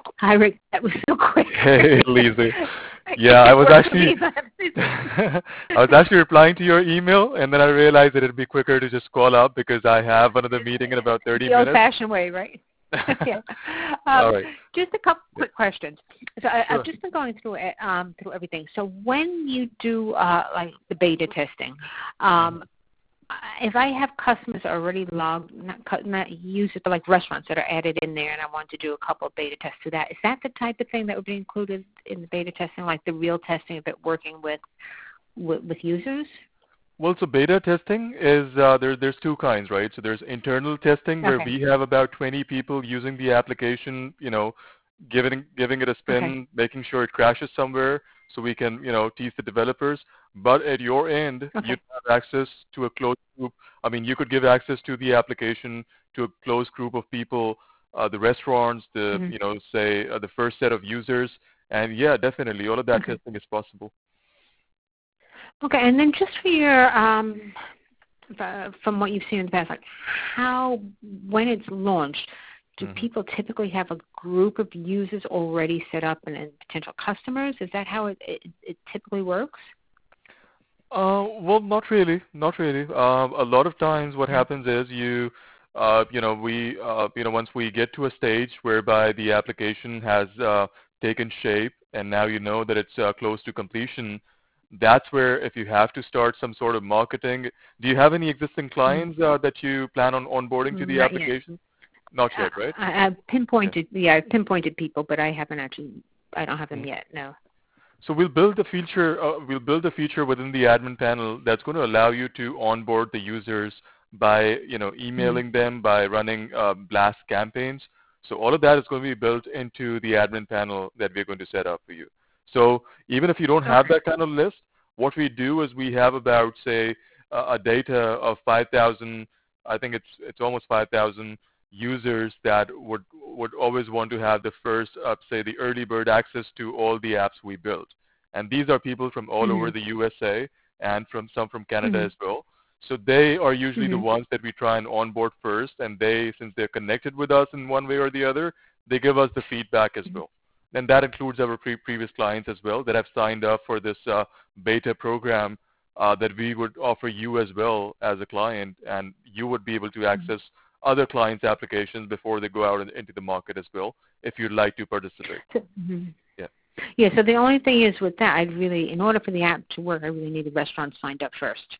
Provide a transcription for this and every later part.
Hi, Rick. That was so quick. Hey, Lisa. Yeah, I It was worked for actually me. I was actually replying to your email, and then I realized that it'd be quicker to just call up because I have another meeting in about 30 The minutes. old-fashioned way, right? Yeah. All right. Just a couple Yeah, quick questions. So I've sure. just been going through it, through everything. So when you do like the beta testing, Mhm. um, if I have customers already logged, not users, but like restaurants that are added in there, and I want to do a couple of beta tests to that, is that the type of thing that would be included in the beta testing, like the real testing of it working with users? Well, so beta testing is there's two kinds, right? So there's internal testing where Okay. we have about 20 people using the application, giving it a Okay. spin, making sure it crashes somewhere, so we can tease the developers. But at your end, you Okay. have access to a closed group. I mean, you could give access to the application to a closed group of people, the restaurants, the Hmm. say the first set of users, and yeah, definitely all of that Okay. testing is possible. Okay. And then just for your from what you've seen in the past, like how, when it's launched, do Mhm. people typically have a group of users already set up and potential customers? Is that how it typically works? Well, not really, not really. A lot of times, what Mhm. happens is once we get to a stage whereby the application has taken shape, and now you know that it's close to completion. That's where, if you have to start some sort of marketing, do you have any existing Mhm. clients that you plan on onboarding to the Not yet. application? Not yet, right? I've Okay. pinpointed, yeah, I've pinpointed people, but I haven't actually, I don't have them Mhm. yet, no. So we'll build a feature. We'll build a feature within the admin panel that's going to allow you to onboard the users by Mm-hmm. emailing them, by running blast campaigns. So all of that is going to be built into the admin panel that we're going to set up for you. So even if you don't have Okay. that kind of list, what we do is we have about, say, a data of 5,000. I think it's almost 5,000 users that would always want to have the first, say, the early bird access to all the apps we build. And these are people from all over the Mm-hmm. USA and from some from Canada Mm-hmm. as well. So they are usually the Mm-hmm. ones that we try and onboard first, and they, since they're connected with us in one way or the other, they give us the feedback as well. And that includes our previous clients as well that have signed up for this beta program that we would offer you as well as a client, and you would be able to access other clients' applications before they go out into the market as well, if you'd like to participate. So, mhm. Yeah. Yeah, so the only thing is with that, I'd really, in order for the app to work, I really need the restaurants signed up first.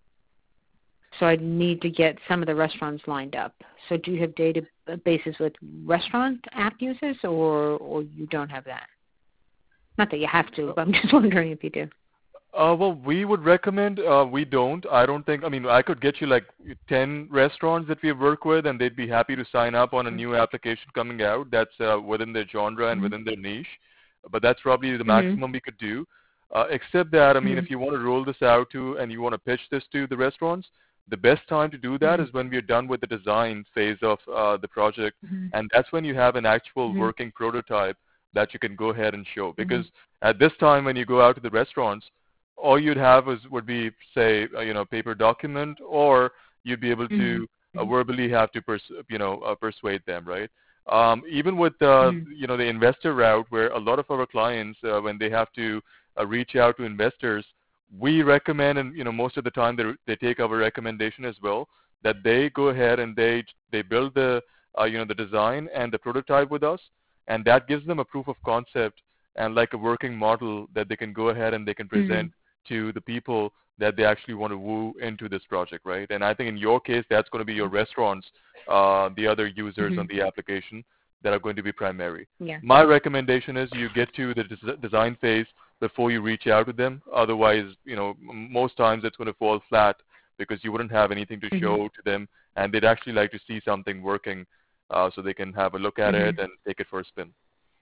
So I need to get some of the restaurants lined up. So do you have databases with restaurant app users, or you don't have that? Not that you have to, but I'm just wondering if you do. Well, we would recommend, we don't. I don't think, I mean, I could get you like 10 restaurants that we work with, and they'd be happy to sign up on a new application coming out that's within their genre and Mm-hmm. within their niche. But that's probably the Mm-hmm. maximum we could do. Except that, I mean, Mm-hmm. if you want to roll this out to and you want to pitch this to the restaurants, the best time to do that Mm-hmm. is when we're done with the design phase of the project. Mm-hmm. And that's when you have an actual Mm-hmm. working prototype that you can go ahead and show. Mm-hmm. Because at this time, when you go out to the restaurants, all you'd have would be, say, paper document, or you'd be able Mm-hmm. to verbally have to persuade them, right? Even with Mm-hmm. the investor route, where a lot of our clients, when they have to reach out to investors, we recommend, and most of the time they take our recommendation as well, that they go ahead and they build the design and the prototype with us, and that gives them a proof of concept and like a working model that they can go ahead and they can Mm-hmm. present to the people that they actually want to woo into this project, right? And I think in your case, that's going to be your restaurants, the other users Mm-hmm. on the application that are going to be primary. Yeah. My recommendation is you get to the design phase before you reach out to them. Otherwise, most times it's going to fall flat because you wouldn't have anything to Mm-hmm. show to them, and they'd actually like to see something working, so they can have a look at Mm-hmm. it and take it for a spin.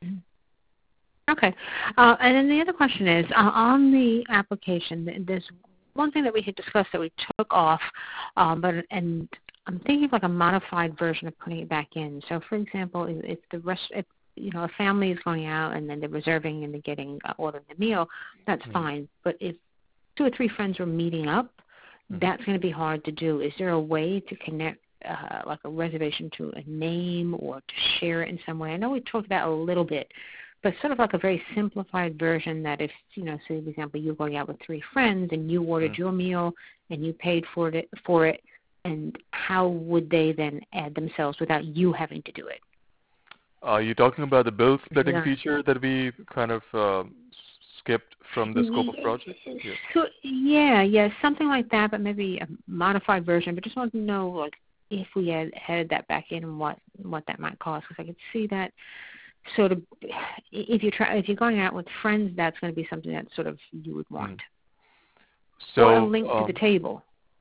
Okay. And then the other question is, on the application, there's one thing that we had discussed that we took off, and I'm thinking of like a modified version of putting it back in. So, for example, if a family is going out and then they're reserving and they're getting ordering a meal, that's fine. But if two or three friends were meeting up, Mm-hmm. that's going to be hard to do. Is there a way to connect like a reservation to a name or to share it in some way? I know we talked about a little bit, but sort of like a very simplified version that if, say, for example, you're going out with 3 friends and you ordered your meal and you paid for it, and how would they then add themselves without you having to do it? Are you talking about the bill splitting feature that we kind of skipped from the scope of project? Yeah. So, yeah, something like that, but maybe a modified version. But just want to know, like, if we had added that back in and what that might cost, because I could see that sort of if you're going out with friends, that's going to be something that sort of you would want. So, or a link to the table,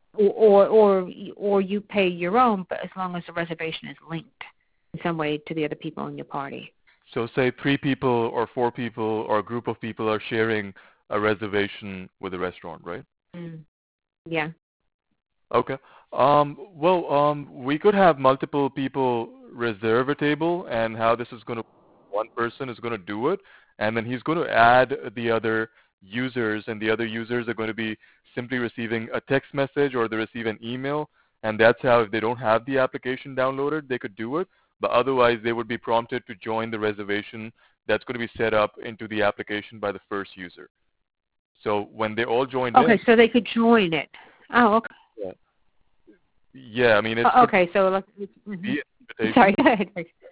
or you pay your own, but as long as the reservation is linked in some way to the other people in your party. So say 3 people or 4 people or a group of people are sharing a reservation with a restaurant, right? Yeah. Okay. We could have multiple people reserve a table, and how this is going to, one person is going to do it, and then he's going to add the other users, and the other users are going to be simply receiving a text message or they receive an email, and that's how, if they don't have the application downloaded, they could do it, but otherwise they would be prompted to join the reservation that's going to be set up into the application by the first user. So when they all joined Okay, so they could join it. Oh, okay. Yeah, I mean, it's okay. So like, sorry, go ahead.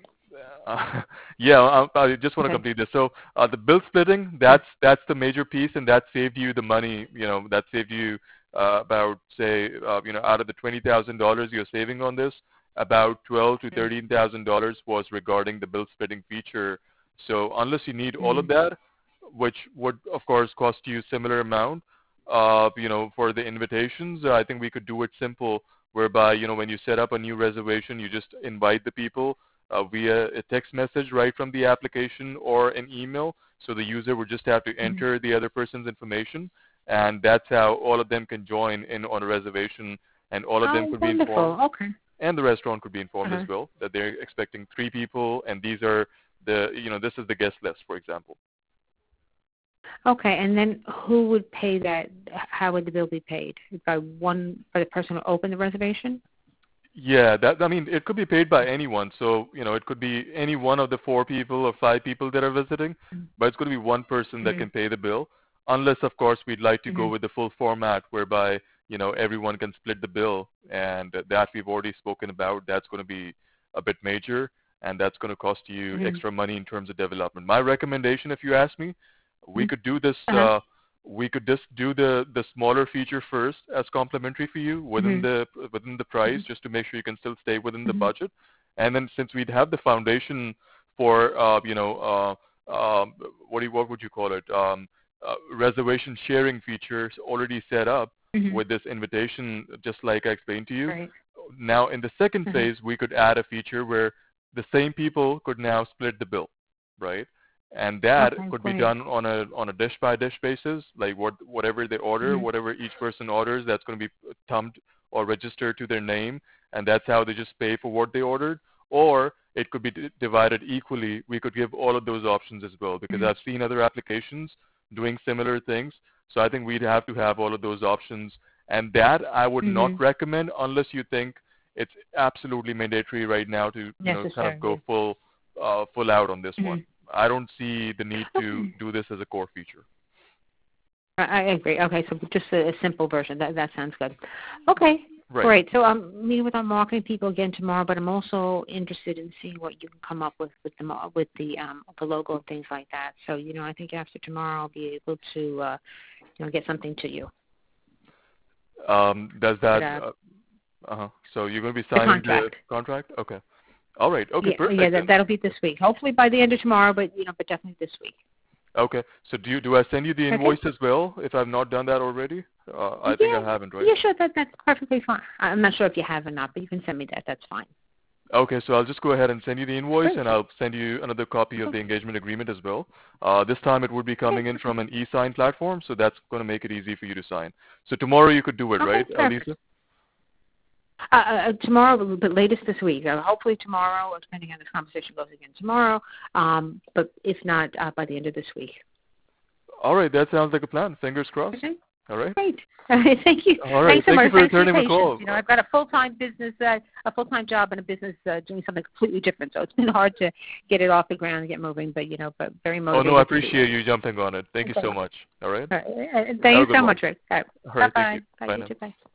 I just want to complete this. So the bill splitting, that's the major piece, and that saved you the money. That saved you about, say, out of the $20,000 you're saving on this, about $12,000 to $13,000 was regarding the bill splitting feature. So unless you need all of that, which would of course cost you similar amount, for the invitations, I think we could do it simple, whereby when you set up a new reservation, you just invite the people via a text message right from the application or an email. So the user would just have to enter the other person's information, and that's how all of them can join in on a reservation, and all of them could be informed. Okay. And the restaurant could be informed as well that they're expecting 3 people, and these are this is the guest list, for example. Okay, and then who would pay that? How would the bill be paid? By the person who opened the reservation? Yeah, it could be paid by anyone. So, it could be any one of the 4 people or 5 people that are visiting, but it's going to be one person that can pay the bill, unless, of course, we'd like to go with the full format whereby, everyone can split the bill, and that we've already spoken about. That's going to be a bit major, and that's going to cost you extra money in terms of development. My recommendation, if you ask me, we could do this. We could just do the smaller feature first as complimentary for you within the price, just to make sure you can still stay within the budget. And then since we'd have the foundation for what would you call it, reservation sharing features already set up with this invitation, just like I explained to you. Right. Now in the second phase, we could add a feature where the same people could now split the bill, right? And that could be done on a dish by dish basis, like whatever they order, whatever each person orders, that's going to be thumbed or registered to their name, and that's how they just pay for what they ordered. Or it could be divided equally. We could give all of those options as well, because I've seen other applications doing similar things. So I think we'd have to have all of those options, and that I would not recommend unless you think it's absolutely mandatory right now to kind of go full out on this one. I don't see the need to do this as a core feature. I agree. Okay, so just a simple version. That sounds good. Okay, right. Great. So I'm meeting with our marketing people again tomorrow, but I'm also interested in seeing what you can come up with the logo and things like that. So I think after tomorrow I'll be able to get something to you. Does that? So you're going to be signing the contract? Okay. All right. Okay. Perfect. Yeah, that'll be this week. Hopefully by the end of tomorrow, but definitely this week. Okay. So do I send you the invoice as well if I've not done that already? I think I haven't, right? Yeah, sure. That's perfectly fine. I'm not sure if you have or not, but you can send me that. That's fine. Okay. So I'll just go ahead and send you the invoice, and I'll send you another copy of the engagement agreement as well. This time it would be coming in from an e-sign platform, so that's going to make it easy for you to sign. So tomorrow you could do it, right, Lisa? Tomorrow, but latest this week. Hopefully tomorrow, depending on this conversation goes again tomorrow. But if not, by the end of this week. All right, that sounds like a plan. Fingers crossed. Okay. All right. Great. Thank you. All right. Thanks so Thank much. you for Thanks for your returning the patience. call. You know, I've got a full-time business, a full-time job, and a business doing something completely different. So it's been hard to get it off the ground and get moving. But but very Oh motivated. no, I appreciate you jumping on it. Thank you Okay. so much. All right. All right. Thank you so much, Rick. All right. All right. Thank Bye-bye. you. Bye. Bye You now. too. Bye.